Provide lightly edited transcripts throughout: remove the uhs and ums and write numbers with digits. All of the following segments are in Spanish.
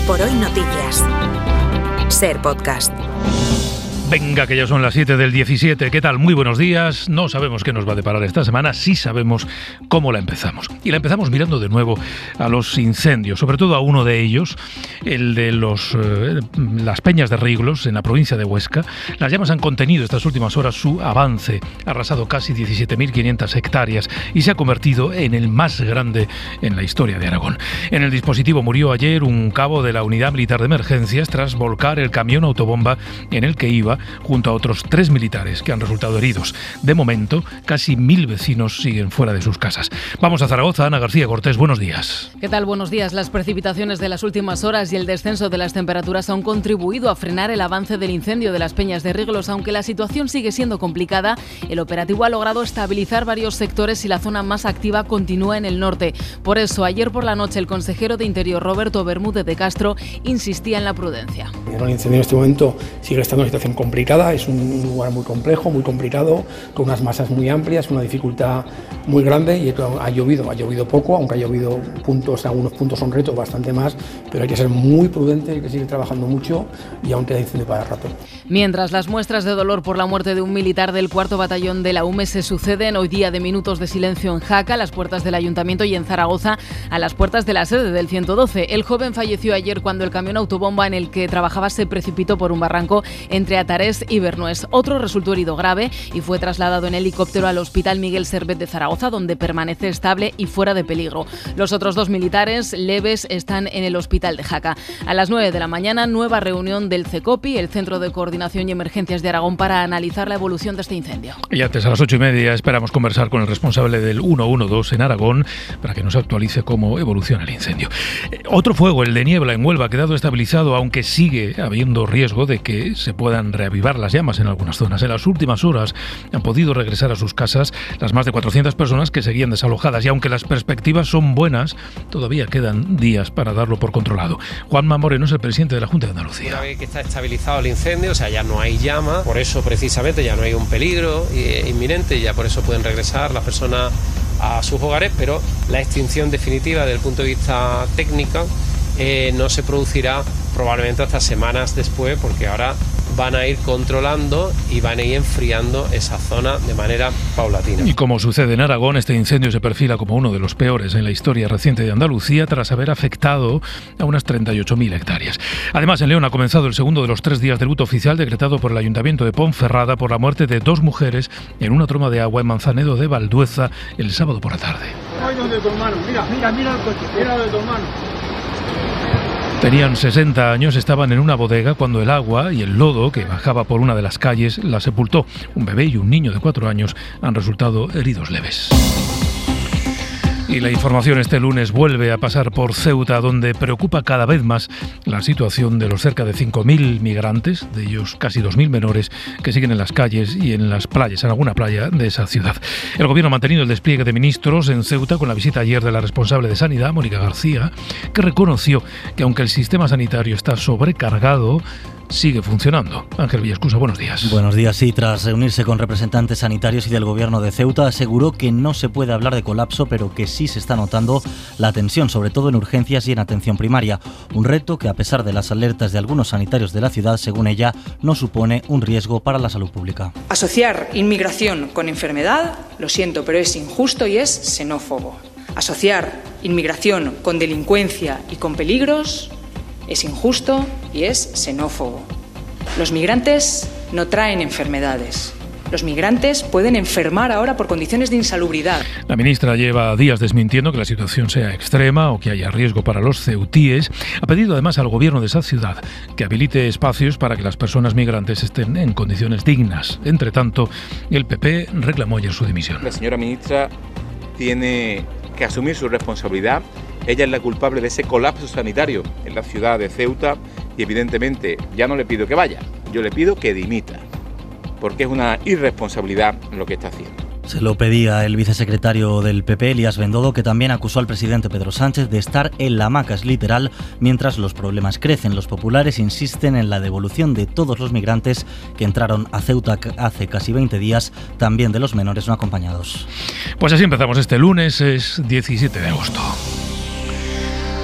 por Hoy Noticias. Ser Podcast. Venga, que ya son las 7 del 17. ¿Qué tal? Muy buenos días. No sabemos qué nos va a deparar esta semana, sí sabemos cómo la empezamos. Y la empezamos mirando de nuevo a los incendios, sobre todo a uno de ellos, el de las Peñas de Riglos, en la provincia de Huesca. Las llamas han contenido estas últimas horas su avance, ha arrasado casi 17.500 hectáreas y se ha convertido en el más grande en la historia de Aragón. En el dispositivo murió ayer un cabo de la Unidad Militar de Emergencias tras volcar el camión autobomba en el que iba, junto a otros 3 militares que han resultado heridos. De momento, casi 1.000 vecinos siguen fuera de sus casas. Vamos a Zaragoza. Ana García Cortés, buenos días. ¿Qué tal? Buenos días. Las precipitaciones de las últimas horas y el descenso de las temperaturas han contribuido a frenar el avance del incendio de las Peñas de Riglos. Aunque la situación sigue siendo complicada, el operativo ha logrado estabilizar varios sectores y la zona más activa continúa en el norte. Por eso, ayer por la noche, el consejero de Interior, Roberto Bermúdez de Castro, insistía en la prudencia. El incendio en este momento sigue estando en una situación complicada, es un lugar muy complejo, muy complicado, con unas masas muy amplias, una dificultad muy grande y ha llovido poco, aunque ha llovido algunos puntos son retos, bastante más, pero hay que ser muy prudente, hay que seguir trabajando mucho y aún queda incendio para rato. Mientras las muestras de dolor por la muerte de un militar del 4º Batallón de la UME se suceden, hoy día de minutos de silencio en Jaca, a las puertas del Ayuntamiento, y en Zaragoza, a las puertas de la sede del 112. El joven falleció ayer cuando el camión autobomba en el que trabajaba se precipitó por un barranco entre Atarés y Bernués. Otro resultó herido grave y fue trasladado en helicóptero al Hospital Miguel Servet de Zaragoza, donde permanece estable y fuera de peligro. Los otros 2 militares leves están en el Hospital de Jaca. A las 9 de la mañana, nueva reunión del CECOPI, el Centro de Coordinación y Emergencias de Aragón, para analizar la evolución de este incendio. Y antes, a las 8:30, esperamos conversar con el responsable del 112 en Aragón para que nos actualice cómo evoluciona el incendio. Otro fuego, el de Niebla, en Huelva, ha quedado estabilizado, aunque sigue habiendo riesgo de que se puedan reavivar las llamas en algunas zonas. En las últimas horas han podido regresar a sus casas las más de 400 personas que seguían desalojadas, y aunque las perspectivas son buenas, todavía quedan días para darlo por controlado. Juanma Moreno es el presidente de la Junta de Andalucía. Una vez que está estabilizado el incendio, o sea, ya no hay llama, por eso precisamente ya no hay un peligro inminente, y ya por eso pueden regresar las personas a sus hogares, pero la extinción definitiva desde el punto de vista técnico no se producirá probablemente hasta semanas después, porque ahora van a ir controlando y van a ir enfriando esa zona de manera paulatina. Y como sucede en Aragón, este incendio se perfila como uno de los peores en la historia reciente de Andalucía, tras haber afectado a unas 38.000 hectáreas. Además, en León ha comenzado el segundo de los 3 días de luto oficial decretado por el Ayuntamiento de Ponferrada por la muerte de 2 mujeres en una troma de agua en Manzanedo de Valdueza el sábado por la tarde. Mira el coche, mira de tu hermano. Tenían 60 años, estaban en una bodega cuando el agua y el lodo que bajaba por una de las calles la sepultó. Un bebé y un niño de 4 años han resultado heridos leves. Y la información este lunes vuelve a pasar por Ceuta, donde preocupa cada vez más la situación de los cerca de 5.000 migrantes, de ellos casi 2.000 menores, que siguen en las calles y en las playas, en alguna playa de esa ciudad. El gobierno ha mantenido el despliegue de ministros en Ceuta con la visita ayer de la responsable de Sanidad, Mónica García, que reconoció que aunque el sistema sanitario está sobrecargado, sigue funcionando. Ángel Villascusa, buenos días. Buenos días. Sí, tras reunirse con representantes sanitarios y del gobierno de Ceuta, aseguró que no se puede hablar de colapso, pero que sí se está notando la tensión, sobre todo en urgencias y en atención primaria. Un reto que, a pesar de las alertas de algunos sanitarios de la ciudad, según ella, no supone un riesgo para la salud pública. Asociar inmigración con enfermedad, lo siento, pero es injusto y es xenófobo. Asociar inmigración con delincuencia y con peligros es injusto y es xenófobo. Los migrantes no traen enfermedades. Los migrantes pueden enfermar ahora por condiciones de insalubridad. La ministra lleva días desmintiendo que la situación sea extrema o que haya riesgo para los ceutíes. Ha pedido además al gobierno de esa ciudad que habilite espacios para que las personas migrantes estén en condiciones dignas. Entre tanto, el PP reclamó ayer su dimisión. La señora ministra tiene que asumir su responsabilidad. Ella es la culpable de ese colapso sanitario en la ciudad de Ceuta y evidentemente ya no le pido que vaya, yo le pido que dimita, porque es una irresponsabilidad lo que está haciendo. Se lo pedía el vicesecretario del PP, Elías Bendodo, que también acusó al presidente Pedro Sánchez de estar en la hamaca, es literal, mientras los problemas crecen. Los populares insisten en la devolución de todos los migrantes que entraron a Ceuta hace casi 20 días, también de los menores no acompañados. Pues así empezamos este lunes, es 17 de agosto.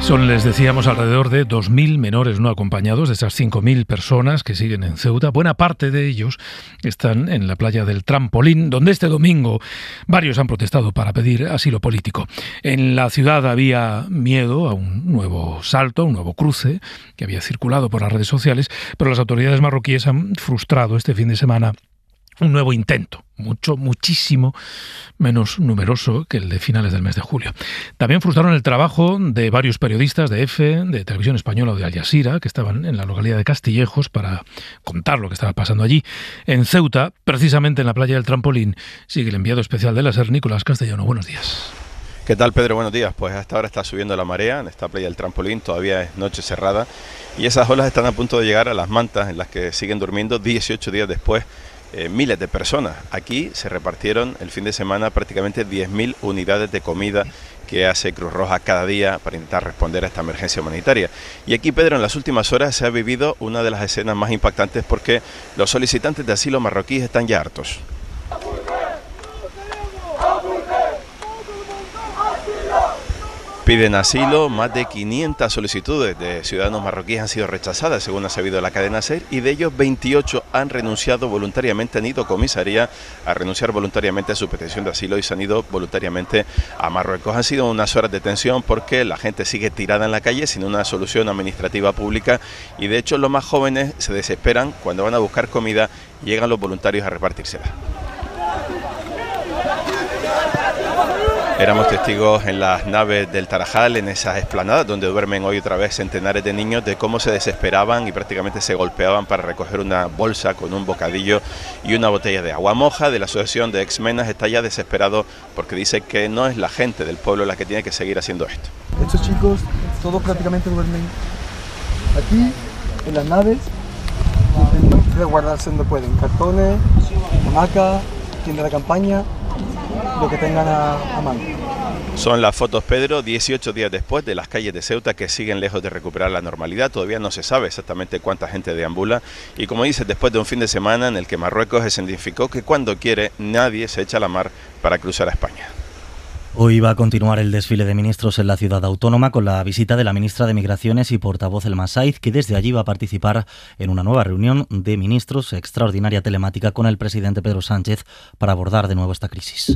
Son, les decíamos, alrededor de 2.000 menores no acompañados de esas 5.000 personas que siguen en Ceuta. Buena parte de ellos están en la playa del Trampolín, donde este domingo varios han protestado para pedir asilo político. En la ciudad había miedo a un nuevo salto, un nuevo cruce que había circulado por las redes sociales, pero las autoridades marroquíes han frustrado este fin de semana un nuevo intento, muchísimo menos numeroso que el de finales del mes de julio. También frustraron el trabajo de varios periodistas de EFE, de Televisión Española o de Al Jazeera, que estaban en la localidad de Castillejos para contar lo que estaba pasando allí. En Ceuta, precisamente en la playa del Trampolín, sigue el enviado especial de la SER, Nicolás Castellano. Buenos días. ¿Qué tal, Pedro? Buenos días. Pues hasta ahora está subiendo la marea en esta playa del Trampolín, todavía es noche cerrada y esas olas están a punto de llegar a las mantas en las que siguen durmiendo 18 días después miles de personas. Aquí se repartieron el fin de semana prácticamente 10.000 unidades de comida que hace Cruz Roja cada día para intentar responder a esta emergencia humanitaria. Y aquí, Pedro, en las últimas horas se ha vivido una de las escenas más impactantes porque los solicitantes de asilo marroquíes están ya hartos. Piden asilo, más de 500 solicitudes de ciudadanos marroquíes han sido rechazadas, según ha sabido la cadena SER, y de ellos 28 han renunciado voluntariamente, han ido a comisaría a renunciar voluntariamente a su petición de asilo y se han ido voluntariamente a Marruecos. Han sido unas horas de tensión porque la gente sigue tirada en la calle sin una solución administrativa pública y de hecho los más jóvenes se desesperan cuando van a buscar comida y llegan los voluntarios a repartírsela. Éramos testigos en las naves del Tarajal, en esas esplanadas donde duermen hoy otra vez centenares de niños, de cómo se desesperaban y prácticamente se golpeaban para recoger una bolsa con un bocadillo y una botella de agua. Moja, de la asociación de Exmenas, está ya desesperado porque dice que no es la gente del pueblo la que tiene que seguir haciendo esto. Estos chicos todos prácticamente duermen aquí, en las naves, de guardarse donde pueden, cartones, hamaca, tienda de campaña, lo que tengan a mano. Son las fotos, Pedro, 18 días después de las calles de Ceuta que siguen lejos de recuperar la normalidad. Todavía no se sabe exactamente cuánta gente deambula y, como dices, después de un fin de semana en el que Marruecos escenificó que cuando quiere nadie se echa a la mar para cruzar a España. Hoy va a continuar el desfile de ministros en la ciudad autónoma con la visita de la ministra de Migraciones y portavoz El Masaiz, que desde allí va a participar en una nueva reunión de ministros extraordinaria telemática con el presidente Pedro Sánchez para abordar de nuevo esta crisis.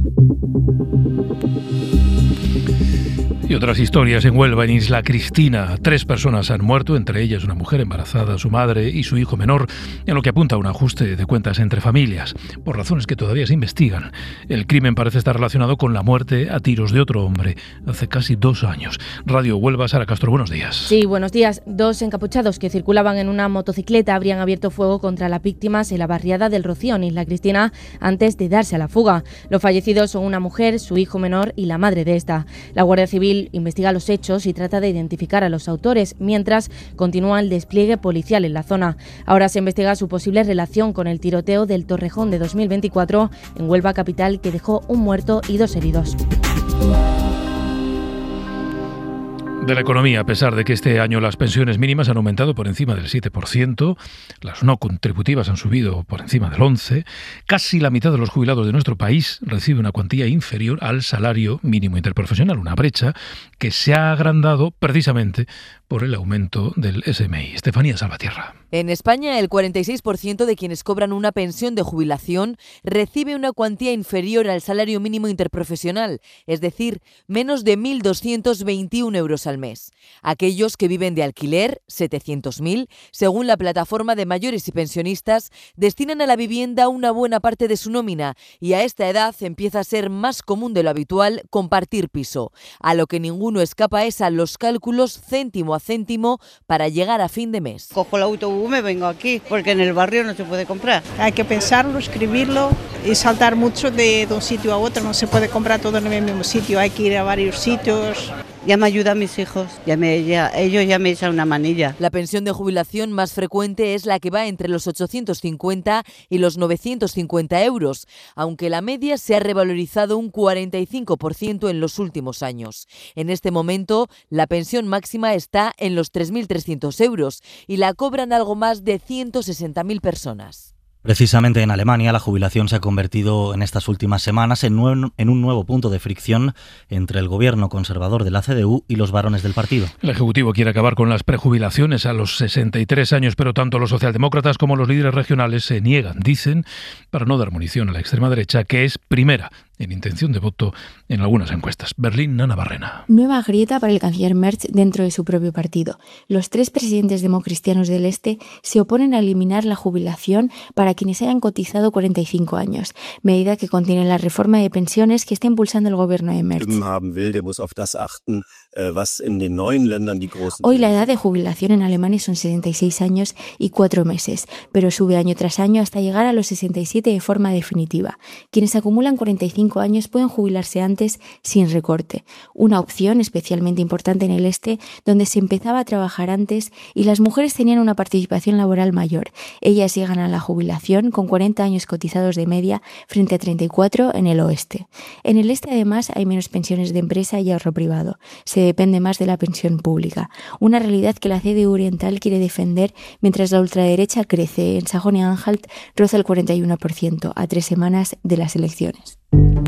Y otras historias en Huelva, en Isla Cristina. 3 personas han muerto, entre ellas una mujer embarazada, su madre y su hijo menor, en lo que apunta a un ajuste de cuentas entre familias, por razones que todavía se investigan. El crimen parece estar relacionado con la muerte a tiros de otro hombre hace casi 2 años. Radio Huelva, Sara Castro, buenos días. Sí, buenos días. 2 encapuchados que circulaban en una motocicleta habrían abierto fuego contra las víctimas en la barriada del Rocío, en Isla Cristina, antes de darse a la fuga. Los fallecidos son una mujer, su hijo menor y la madre de esta. La Guardia Civil investiga los hechos y trata de identificar a los autores, mientras continúa el despliegue policial en la zona. Ahora se investiga su posible relación con el tiroteo del Torrejón de 2024 en Huelva capital, que dejó un muerto y 2 heridos. De la economía, a pesar de que este año las pensiones mínimas han aumentado por encima del 7%, las no contributivas han subido por encima del 11%, casi la mitad de los jubilados de nuestro país recibe una cuantía inferior al salario mínimo interprofesional, una brecha que se ha agrandado precisamente por el aumento del SMI. Estefanía Salvatierra. En España, el 46% de quienes cobran una pensión de jubilación recibe una cuantía inferior al salario mínimo interprofesional, es decir, menos de 1.221 euros al mes. Aquellos que viven de alquiler, 700.000, según la plataforma de mayores y pensionistas, destinan a la vivienda una buena parte de su nómina y a esta edad empieza a ser más común de lo habitual compartir piso. A lo que ninguno escapa es a los cálculos céntimo a céntimo para llegar a fin de mes. Cojo el autobús, me vengo aquí, porque en el barrio no se puede comprar. Hay que pensarlo, escribirlo y saltar mucho de un sitio a otro. No se puede comprar todo en el mismo sitio, hay que ir a varios sitios. Ya me ayudan mis hijos, ellos ya me echan una manilla. La pensión de jubilación más frecuente es la que va entre los 850 y los 950 euros, aunque la media se ha revalorizado un 45% en los últimos años. En este momento, la pensión máxima está en los 3.300 euros y la cobran algo más de 160.000 personas. Precisamente en Alemania, la jubilación se ha convertido en estas últimas semanas en un nuevo punto de fricción entre el gobierno conservador de la CDU y los varones del partido. El Ejecutivo quiere acabar con las prejubilaciones a los 63 años, pero tanto los socialdemócratas como los líderes regionales se niegan, dicen, para no dar munición a la extrema derecha, que es primera en intención de voto en algunas encuestas. Berlín, Nana Barrena. Nueva grieta para el canciller Merz dentro de su propio partido. Los 3 presidentes democristianos del Este se oponen a eliminar la jubilación para quienes hayan cotizado 45 años, medida que contiene la reforma de pensiones que está impulsando el gobierno de Merz. Hoy la edad de jubilación en Alemania son 66 años y 4 meses, pero sube año tras año hasta llegar a los 67 de forma definitiva. Quienes acumulan 45 años pueden jubilarse antes sin recorte, una opción especialmente importante en el Este, donde se empezaba a trabajar antes y las mujeres tenían una participación laboral mayor. Ellas llegan a la jubilación con 40 años cotizados de media frente a 34 en el Oeste. En el Este, además, hay menos pensiones de empresa y ahorro privado. Se depende más de la pensión pública, una realidad que la CDU oriental quiere defender mientras la ultraderecha crece. En Sajonia-Anhalt roza el 41% a 3 semanas de las elecciones.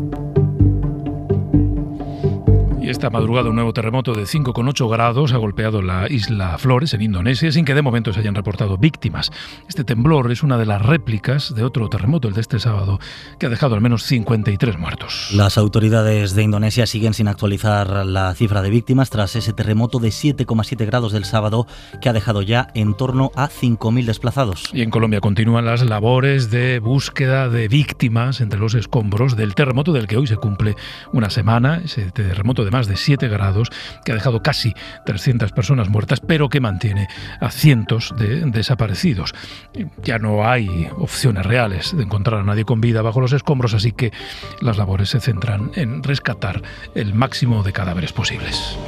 Y esta madrugada un nuevo terremoto de 5,8 grados ha golpeado la isla Flores, en Indonesia, sin que de momento se hayan reportado víctimas. Este temblor es una de las réplicas de otro terremoto, el de este sábado, que ha dejado al menos 53 muertos. Las autoridades de Indonesia siguen sin actualizar la cifra de víctimas tras ese terremoto de 7,7 grados del sábado, que ha dejado ya en torno a 5.000 desplazados. Y en Colombia continúan las labores de búsqueda de víctimas entre los escombros del terremoto del que hoy se cumple una semana, ese terremoto de más de 7 grados, que ha dejado casi 300 personas muertas, pero que mantiene a cientos de desaparecidos. Ya no hay opciones reales de encontrar a nadie con vida bajo los escombros, así que las labores se centran en rescatar el máximo de cadáveres posibles.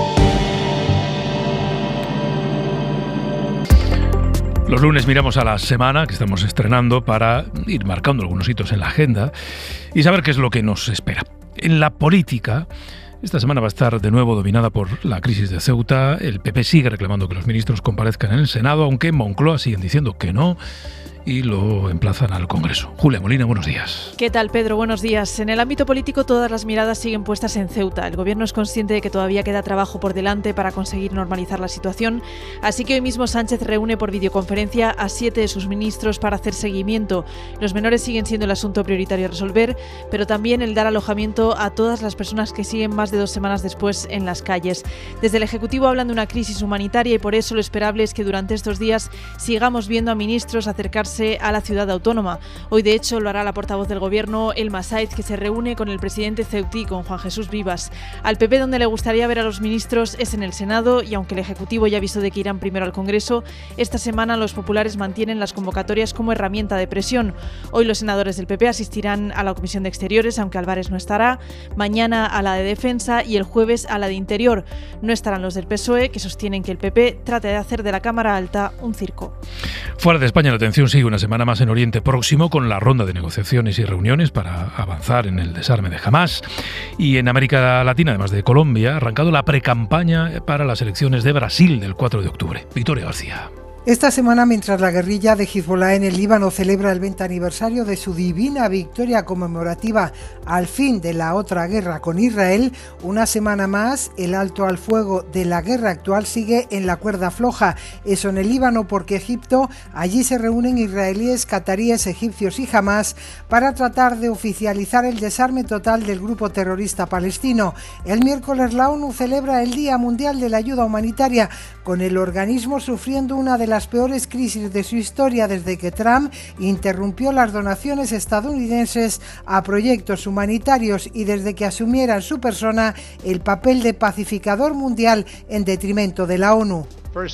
Los lunes miramos a la semana que estamos estrenando para ir marcando algunos hitos en la agenda y saber qué es lo que nos espera. En la política, esta semana va a estar de nuevo dominada por la crisis de Ceuta. El PP sigue reclamando que los ministros comparezcan en el Senado, aunque en Moncloa siguen diciendo que no y lo emplazan al Congreso. Julia Molina, buenos días. ¿Qué tal, Pedro? Buenos días. En el ámbito político todas las miradas siguen puestas en Ceuta. El gobierno es consciente de que todavía queda trabajo por delante para conseguir normalizar la situación, así que hoy mismo Sánchez reúne por videoconferencia a 7 de sus ministros para hacer seguimiento. Los menores siguen siendo el asunto prioritario a resolver, pero también el dar alojamiento a todas las personas que siguen más de 2 semanas después en las calles. Desde el Ejecutivo hablan de una crisis humanitaria y por eso lo esperable es que durante estos días sigamos viendo a ministros acercarse a la ciudad autónoma. Hoy, de hecho, lo hará la portavoz del Gobierno, Elma Saez, que se reúne con el presidente ceutí, con Juan Jesús Vivas. Al PP, donde le gustaría ver a los ministros, es en el Senado, y aunque el Ejecutivo ya avisó de que irán primero al Congreso, esta semana los populares mantienen las convocatorias como herramienta de presión. Hoy los senadores del PP asistirán a la Comisión de Exteriores, aunque Álvarez no estará, mañana a la de Defensa y el jueves a la de Interior. No estarán los del PSOE, que sostienen que el PP trata de hacer de la Cámara Alta un circo. Fuera de España, la atención sigue una semana más en Oriente Próximo con la ronda de negociaciones y reuniones para avanzar en el desarme de Hamás. Y en América Latina, además de Colombia, ha arrancado la precampaña para las elecciones de Brasil del 4 de octubre. Victoria García. Esta semana, mientras la guerrilla de Hezbollah en el Líbano celebra el 20 aniversario de su divina victoria conmemorativa al fin de la otra guerra con Israel, una semana más el alto al fuego de la guerra actual sigue en la cuerda floja. Eso en el Líbano porque Egipto, allí se reúnen israelíes, cataríes, egipcios y Hamás para tratar de oficializar el desarme total del grupo terrorista palestino. El miércoles la ONU celebra el Día Mundial de la Ayuda Humanitaria, con el organismo sufriendo una de las peores crisis de su historia desde que Trump interrumpió las donaciones estadounidenses a proyectos humanitarios y desde que asumiera en su persona el papel de pacificador mundial en detrimento de la ONU.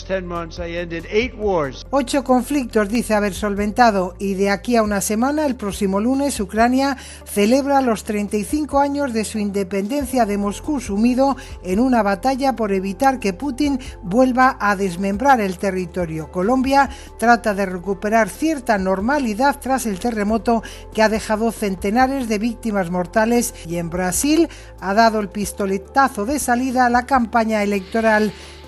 8 conflictos dice haber solventado y de aquí a una semana, el próximo lunes, Ucrania celebra los 35 años de su independencia de Moscú, sumido en una batalla por evitar que Putin vuelva a desmembrar el territorio. Colombia trata de recuperar cierta normalidad tras el terremoto que ha dejado centenares de víctimas mortales, y en Brasil ha dado el pistoletazo de salida a la campaña electoral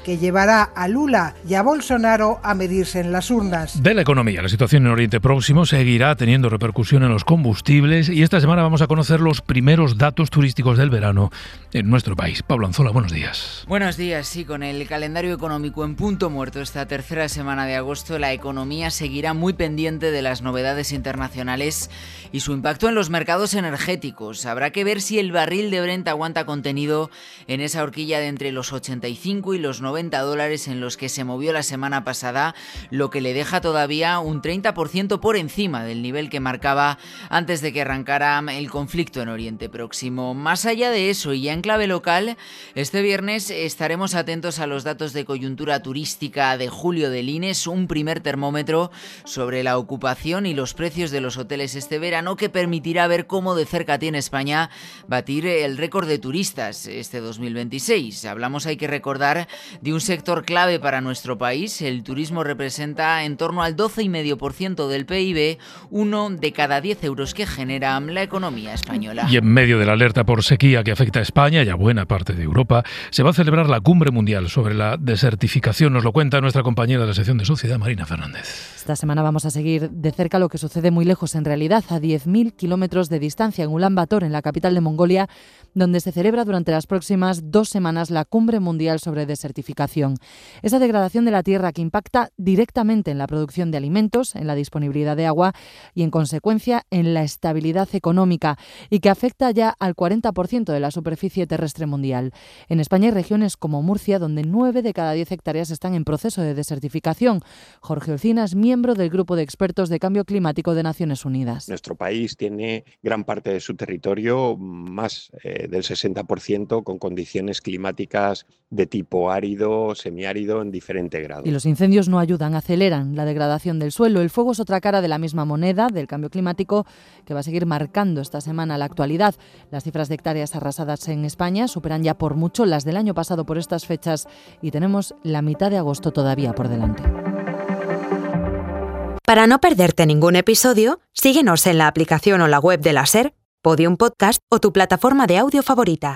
que llevará a Lula y a Bolsonaro a medirse en las urnas. De la economía, la situación en Oriente Próximo seguirá teniendo repercusión en los combustibles y esta semana vamos a conocer los primeros datos turísticos del verano en nuestro país. Pablo Anzola, buenos días. Buenos días, sí, con el calendario económico en punto muerto esta tercera semana de agosto, la economía seguirá muy pendiente de las novedades internacionales y su impacto en los mercados energéticos. Habrá que ver si el barril de Brent aguanta contenido en esa horquilla de entre los 85 y los $90 en los que se movió la semana pasada, lo que le deja todavía un 30% por encima del nivel que marcaba antes de que arrancara el conflicto en Oriente Próximo. Más allá de eso, y ya en clave local, este viernes estaremos atentos a los datos de coyuntura turística de julio del INES, un primer termómetro sobre la ocupación y los precios de los hoteles este verano que permitirá ver cómo de cerca tiene España batir el récord de turistas este 2026. Hablamos, hay que recordar, de un sector clave para nuestro país. El turismo representa en torno al 12,5% del PIB, 1 de cada 10 euros que genera la economía española. Y en medio de la alerta por sequía que afecta a España y a buena parte de Europa, se va a celebrar la Cumbre Mundial sobre la desertificación. Nos lo cuenta nuestra compañera de la sección de Sociedad, Marina Fernández. Esta semana vamos a seguir de cerca lo que sucede muy lejos en realidad, a 10.000 kilómetros de distancia, en Ulan Bator, en la capital de Mongolia, donde se celebra durante las próximas 2 semanas la Cumbre Mundial sobre Desertificación. Esa degradación de la tierra que impacta directamente en la producción de alimentos, en la disponibilidad de agua y, en consecuencia, en la estabilidad económica y que afecta ya al 40% de la superficie terrestre mundial. En España hay regiones como Murcia, donde 9 de cada 10 hectáreas están en proceso de desertificación. Jorge Olcina es miembro del Grupo de Expertos de Cambio Climático de Naciones Unidas. Nuestro país tiene gran parte de su territorio, más del 60%, con condiciones climáticas de tipo árido, semiárido, en diferente grado. Y los incendios no ayudan, aceleran la degradación del suelo. El fuego es otra cara de la misma moneda del cambio climático que va a seguir marcando esta semana la actualidad. Las cifras de hectáreas arrasadas en España superan ya por mucho las del año pasado por estas fechas y tenemos la mitad de agosto todavía por delante. Para no perderte ningún episodio, síguenos en la aplicación o la web de la SER, Podium Podcast o tu plataforma de audio favorita.